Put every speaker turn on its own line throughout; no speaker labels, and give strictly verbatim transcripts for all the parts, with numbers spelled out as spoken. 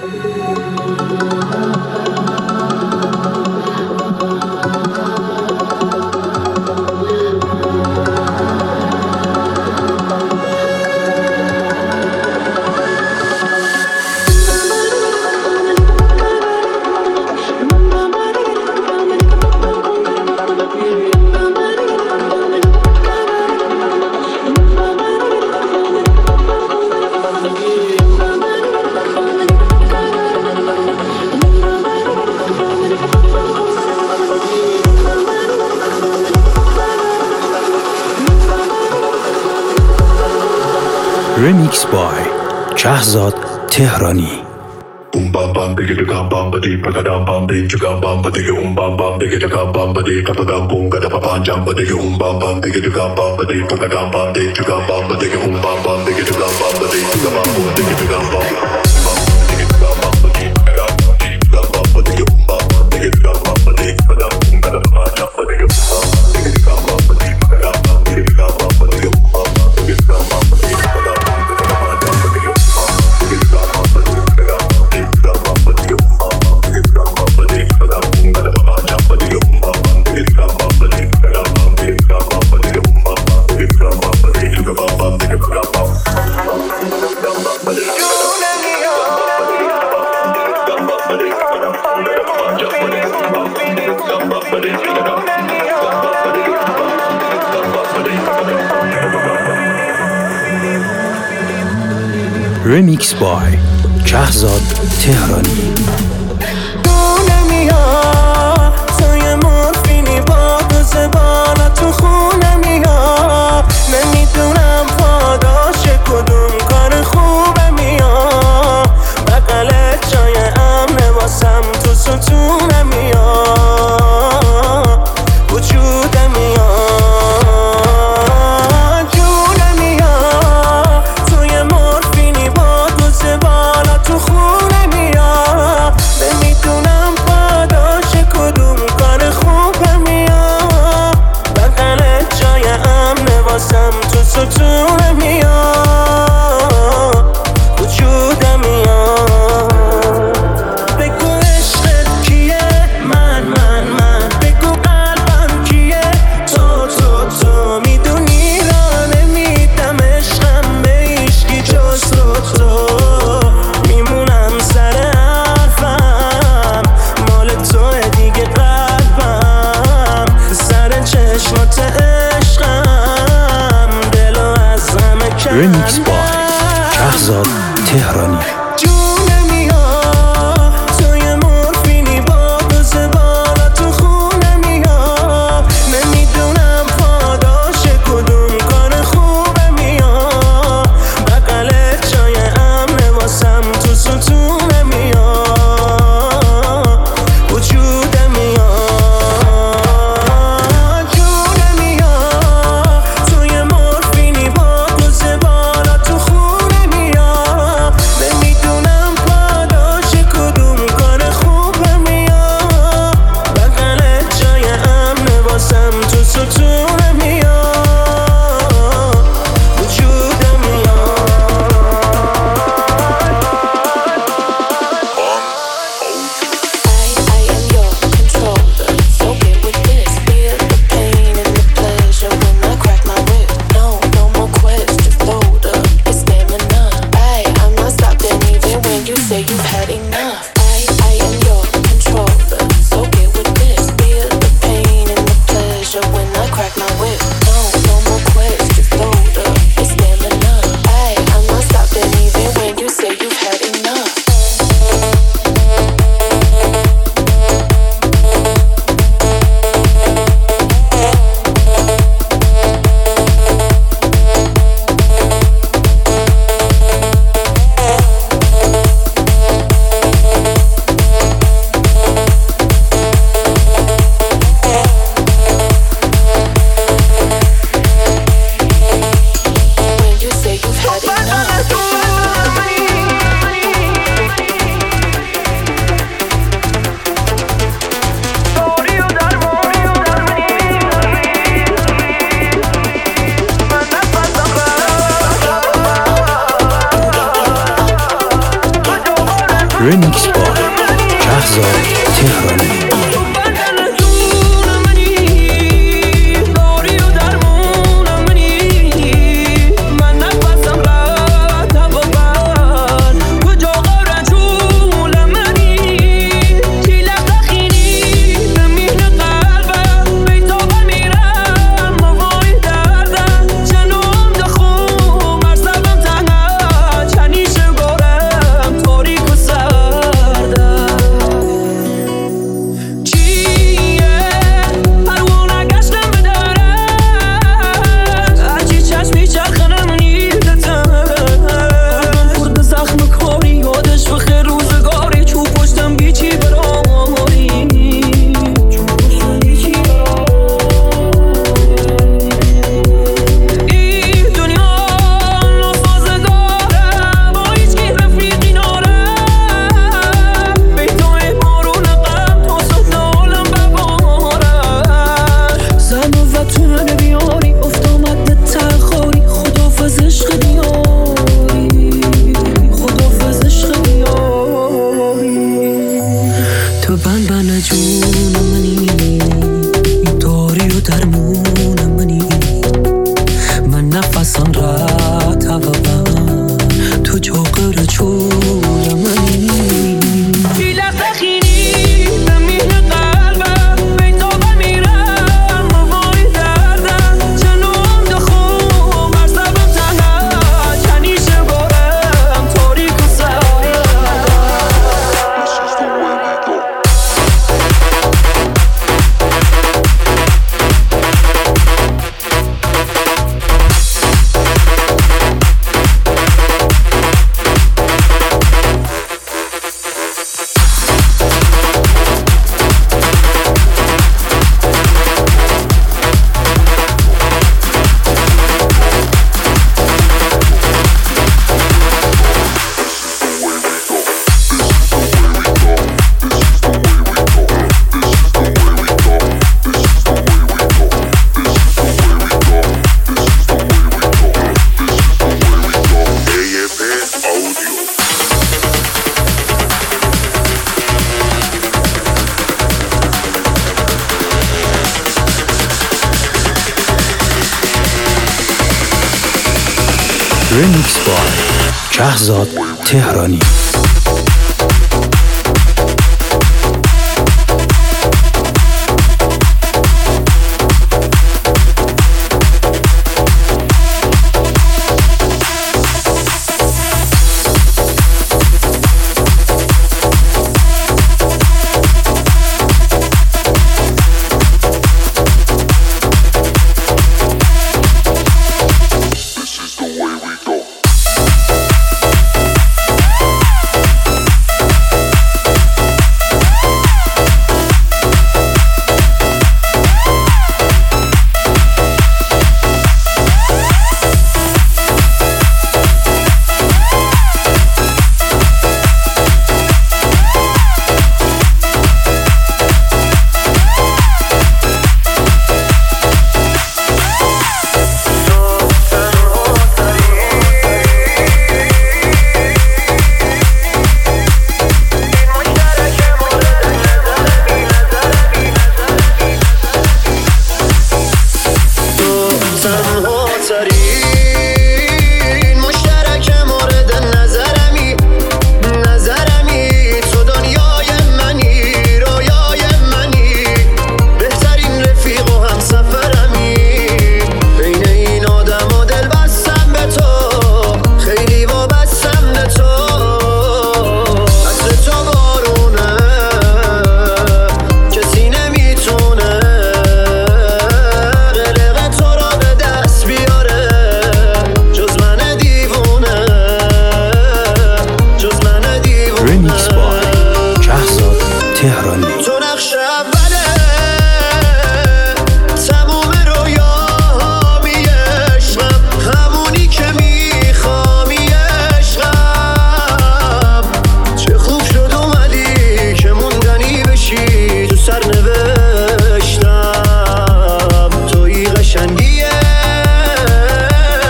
Remix by Shahzad Tehrani.
Um bam bam bigi du gam bam badi pagadam bam bim ju gam bam badi um bam bam bigi du gam bam badi pagadam bum gada papan jam badi um bam bam bigi du gam bam badi pagadam bam bim ju gam bam badi um bam bam bigi du gam bam badi pagadam bum bigi du gam bam
Remix by Shahzad Tehrani. Remix by Shahzad Tehrani. Remix by Shahzad Tehrani. Remix by Shahzad Tehrani.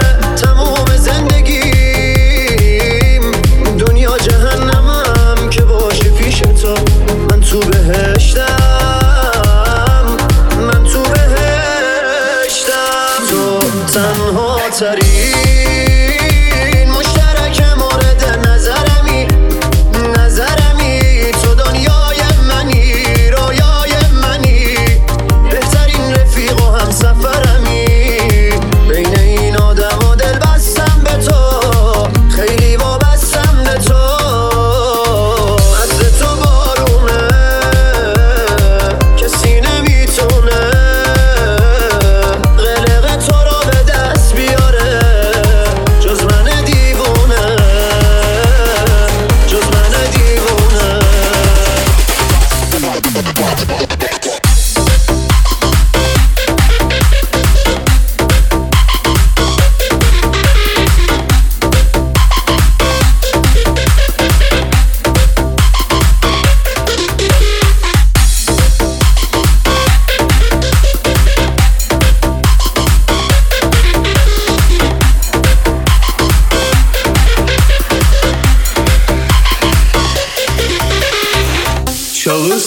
جهنمم که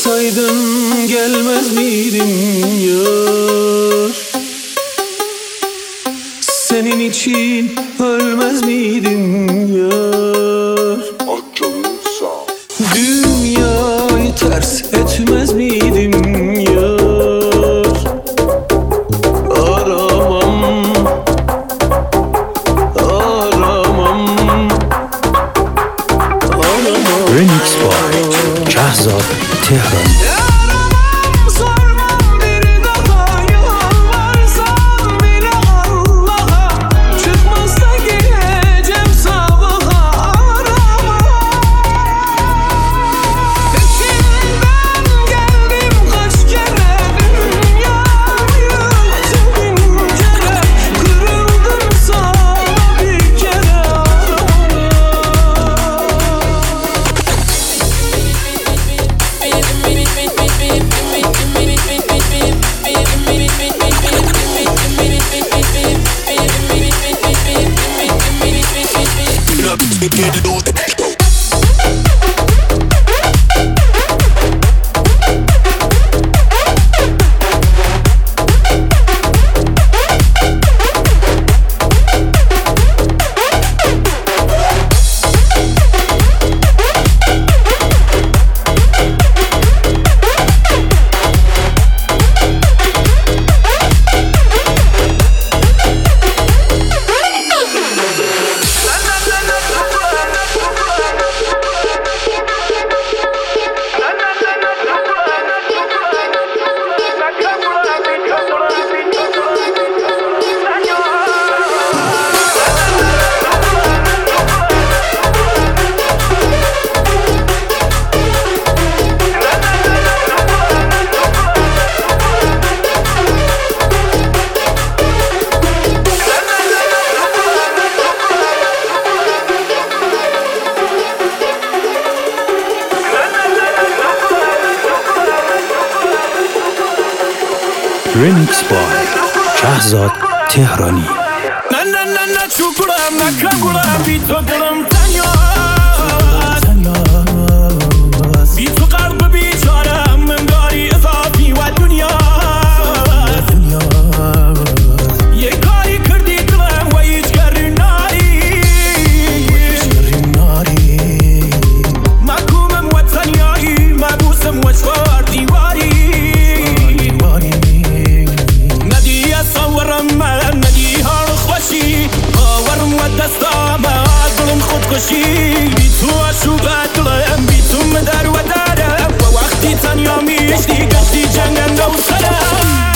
Olsaydın gelmez miydin yar? Senin için ölmez miydin yar? Dünyayı ters etmez miydin yar? Aramam, aramam, aramam.
Remix by Shahzad Tehran. Remix by Shahzad Tehrani.
Na na na na chukuram na kanguram bito dilim tanyas bito qalb bicharam min dari izafi wa dunya ye kari kirdi dilim wa yechkari nari makumam wa tanyai mabusam wa shwar diwari دستامه دلم خودکشی بی تو عشوقت دلم بی تو مدر و درم و وقتی تنیا میشتی گشتی جنگم نو سرم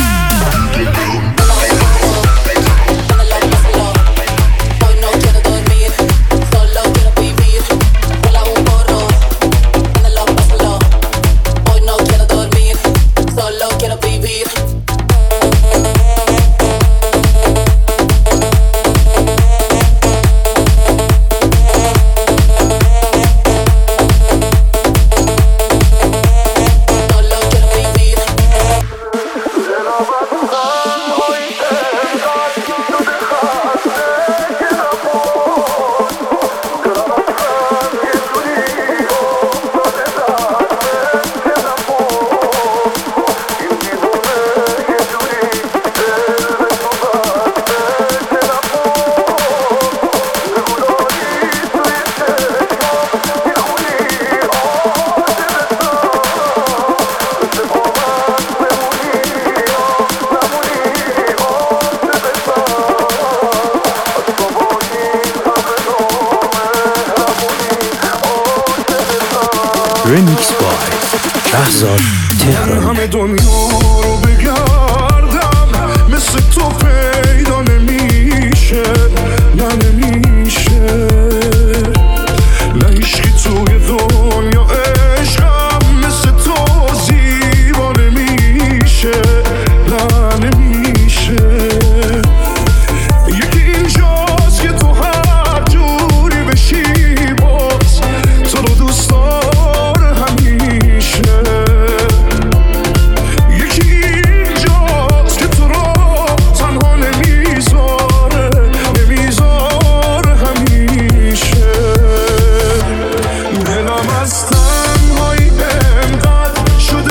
Remix by Shahzad Tehran.
همه دنیا رو بگردم مثل تو پیدا نمیشه نه نمیشه نه عشقی توی دنیا عشقم مثل تو زیبا نمیشه نه نمیشه یکی اینجاست که تو هر جوری بشی باز تو رو دوست داره همیشه یکی اینجاست که تو رو تنها نمیذاره نمیذاره همیشه دلم از تنهایی انقدر شده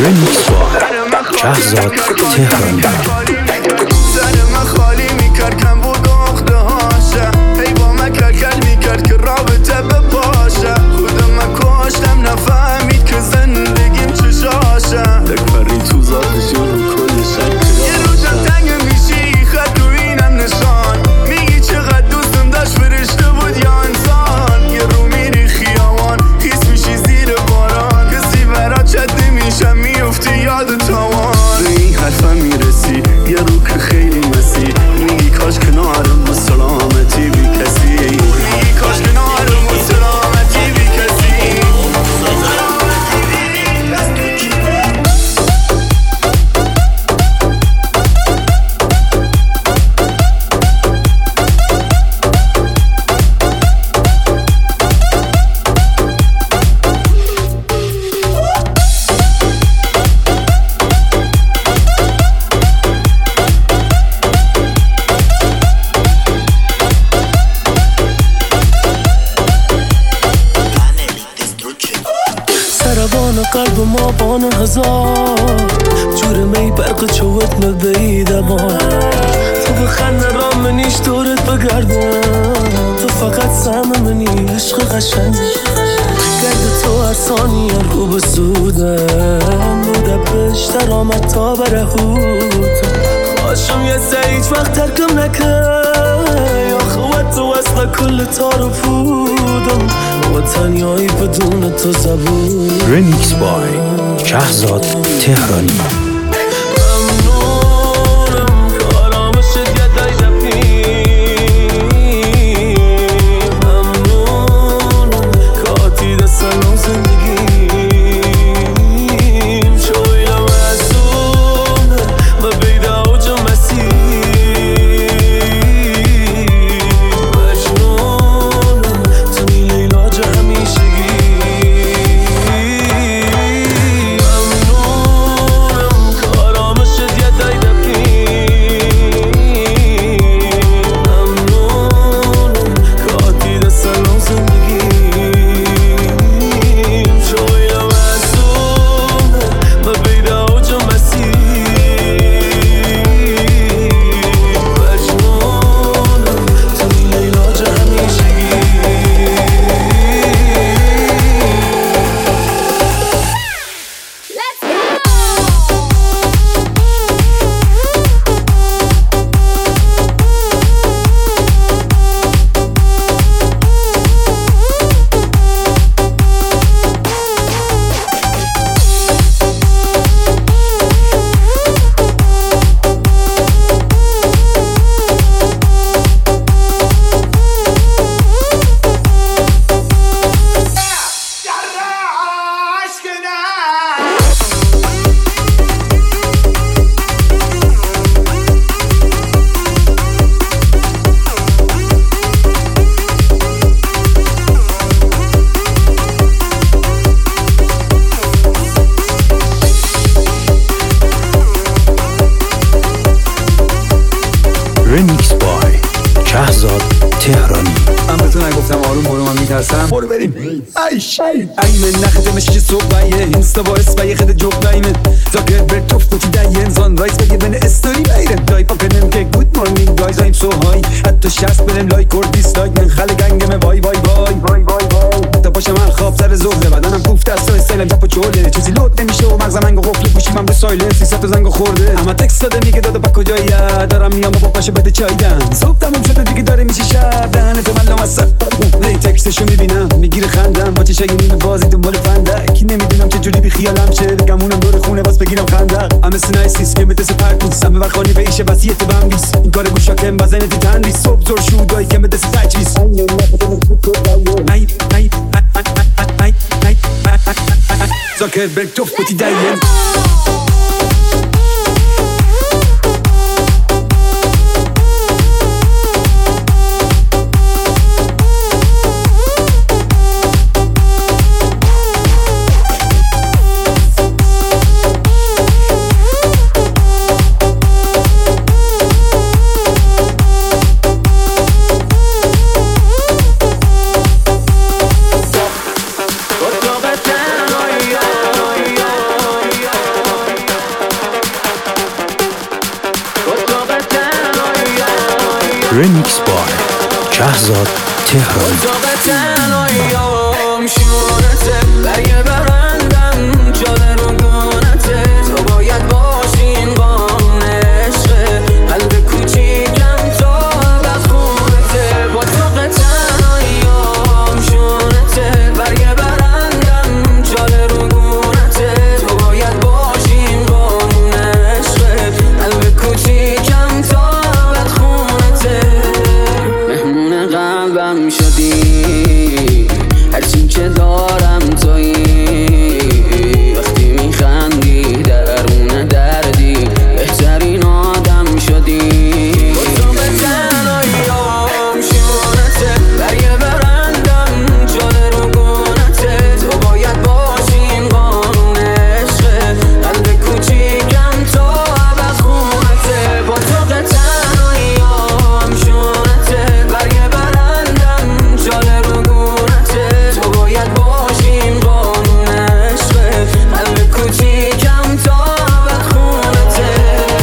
رمیکس با شهزاد تهرانی.
سر من خالی میکرد کم بود اخته هاشه، هی با من کل میکرد که رابطه بپاشه. خودم من کاشتم نفهمید که زندگیم چشاشه. یک پری تو ذاتش رو کل شکل یه روزم تنگ میشی خط رو اینم نشان. میگی چقدر دوستم داشت فرشته بود یا انسان. یه رو میری خیامان خیس میشی زیر باران، کسی برات چده میشم میفتی یاد تاوان. به این حرفم میرسی یه رو که خیلی مسی، میگی کاش کنارم با سلامتی بی کسی. میگی کاش کنارم با سلامتی بی کسی.
قلب ما بان هزار جور می برق چوت مبیده با تو بخنده را منیش دورت بگردم. تو فقط سهم منی عشق قشنگ گرد تو هر ثانی رو بسودم. بوده بشتر آمد تا برهود خواشم یه سه هیچ وقت ترکم نکن. یا خوات تو اصلا کل تارو پودم و تنیایی بدون تو زبون.
رمیکس بای شهزاد تهرانی.
ممنونم که آرامشت یه دایده پیم. ممنونم که آتیده سلام زندگیم. شویل محسونه و بیده اوج مسیح. مجنونم تو نیل علاج همیشگی.
رمیکس بای شهزاد تهرانی.
من به تو نگفتم آروم برو، من میترسم. برو بریم ایش ایمن نخده مشی صبح بایه اینستا با اس بایه خده جوب نایمن زاگر برد توف بوتی دایه انزان رایس بگه بین استوری بایرم دای پاکنم که گود مورنینگ گایز ایم سو های. حتی شست بلم لایک اور دیسلایک من خل گنگم وای وای وای وای وای وای. تا پاشم من خواب سر زهره بدنم کوفته است و استیلم تاپو چوله. چیزی لود نمیشه و مغزم انگو قفل گوشی من به سایلنس سی ست زنگو خورده. اما تکست داده میگه داده با کجایی دارم میام با پاشه بده چایدم. صبح تموم شده دیگه داره میشه شب دهن تو من لامصب. نه تکستشو میبینم میگیره خندم با چشای نیمه بازی دنبال فندک. نمیدونم چه جوری بی خیالم چه گمونم دور خونه باز بگیرم خندق. ام اس نایسیس که بده سپرکوس هم وقانی به ایشه وصیت بم بیس. این کار گوشا کم بزنه تی تنریس صبح زور شودایی که بده تجویز. نای نای زاکربرگ توف بوتی داین.
شهزاد تهرانی.
اتاق تنهاییام شونته، برگه برندم جاده رو گونته. تو باید باشی این قانون عشقه، قلب کوچیکم تا بد خونته. با اتاق تنهاییام شونته، برگه برندم جاده رو گونته. تو باید باشی این قانون عشقه، قلب کوچیکم تا بد خونته. مهمون قلبم شدی، هرچی که دارم تویی. وقتی میخندی درون دردی، بهترین آدم شدی. اتاق تنهاییام شونته، برگه برندم جاده رو گونته. تو باید باشی این قانون عشقه، قلب کوچیکم تا ابد خونته. با اتاق تنهاییام شونته، برگه برندم جاده رو گونته. تو باید باشی این قانون عشقه، قلب کوچیکم تا ابد خونته.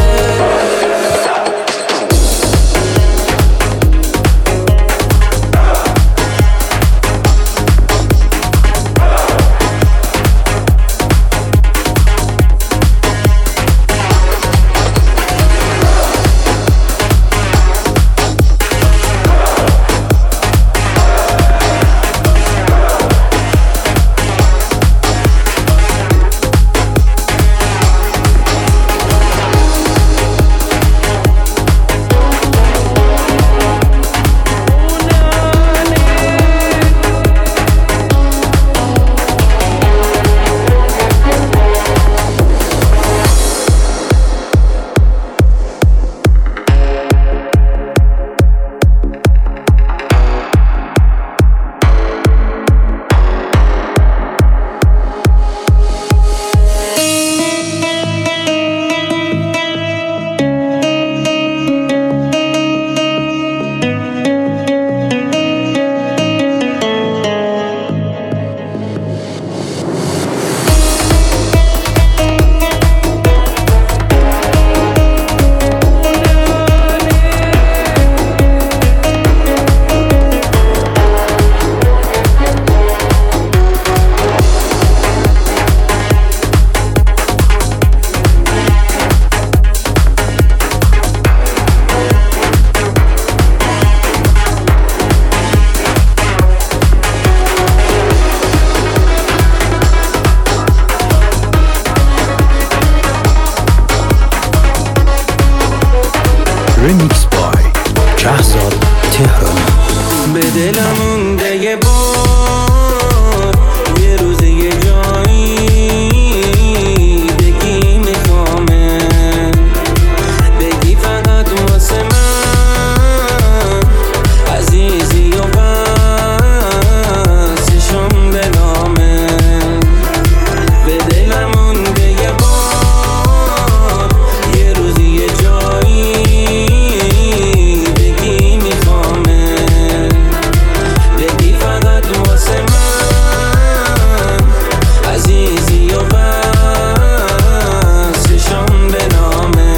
Remix by شهزاد تهرانی.
به دلم مونده یه بار، یه روز یه جایی بگی میخوامه، بگی فقط واسه من عزیزی و بسشم به نامه. به دلم مونده یه بار، یه روز یه جایی بگی میخوامه، بگی فقط واسه من عزیزی و بسشم به نامه.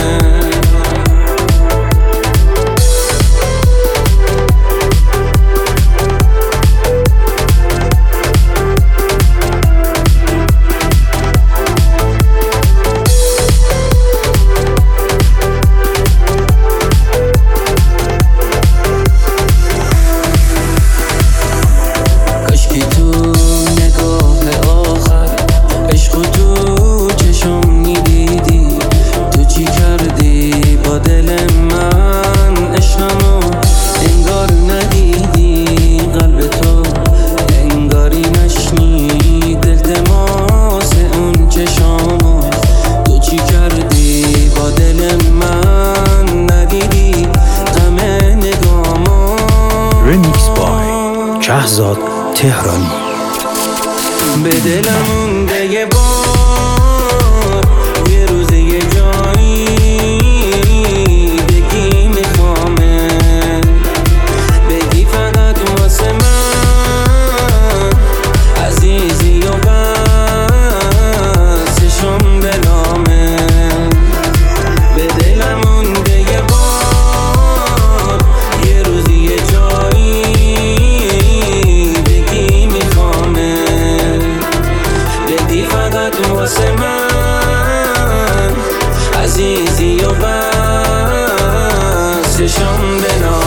کاشکی تو نگاه آخر عشق و تو چشم میدیدی. تو چی کردی با دل من؟ عشقمو انگار ندیدی، قلب تو انگاری نشنید، دل دماس اون چشامو. تو چی کردی با دل من؟ ندیدی غم نگامو.
Remix by شهزاد تهرانی.
به دلم مونده یه بار، یه روز یه جایی بگی میخوامه، بگی فقط واسه من عزیزی و بسشم به نامه. به دلم مونده یه بار، یه روز یه جایی عزیزی و بس چشم بنا